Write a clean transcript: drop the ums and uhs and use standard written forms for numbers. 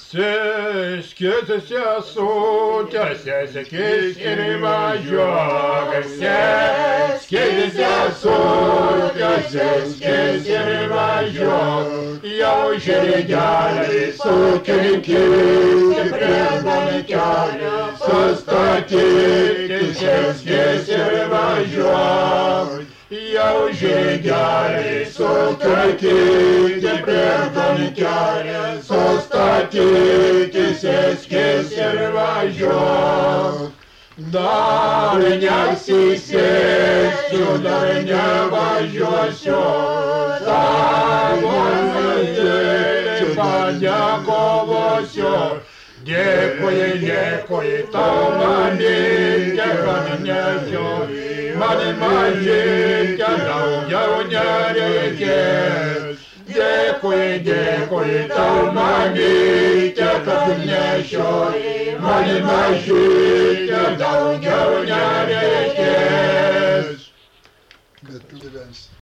Sėskis sesutės, sėskis ir važiuok. Sėskis sesutės, sėskis ir važiuok. Jau žirgeliai sukinkis prie kelio. Sustatykis, sėskis ir važiuok. Jau žirgeliai sukinkis prie kelio. Sustatykis, sėskis ir važiuok. Dar nesisėsiu, dar nevažiuosiu, tavo mylėti panekovosiu. Dėkui tau, mamytė, kad nešiu, man mažytė daugiau nereikės. Dėkui tau, mamytė, kad nešiu, man mažytė daugiau nereikės. Bet gyvens.